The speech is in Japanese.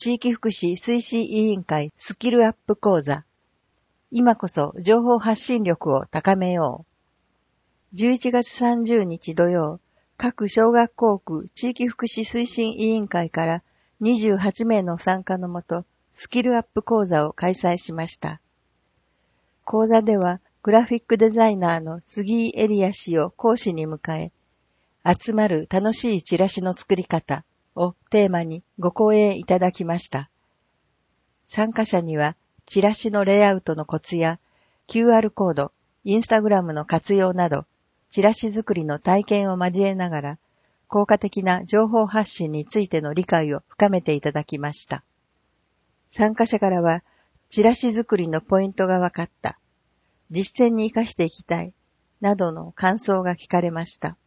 地域福祉推進委員会スキルアップ講座。今こそ情報発信力を高めよう。11月30日土曜、各小学校区地域福祉推進委員会から28名の参加のもと、スキルアップ講座を開催しました。講座では、グラフィックデザイナーの杉井エリア氏を講師に迎え、集まる楽しいチラシの作り方をテーマにご講演いただきました。参加者には、チラシのレイアウトのコツや、QR コード、インスタグラムの活用など、チラシ作りの体験を交えながら、効果的な情報発信についての理解を深めていただきました。参加者からは、チラシ作りのポイントが分かった、実践に活かしていきたい、などの感想が聞かれました。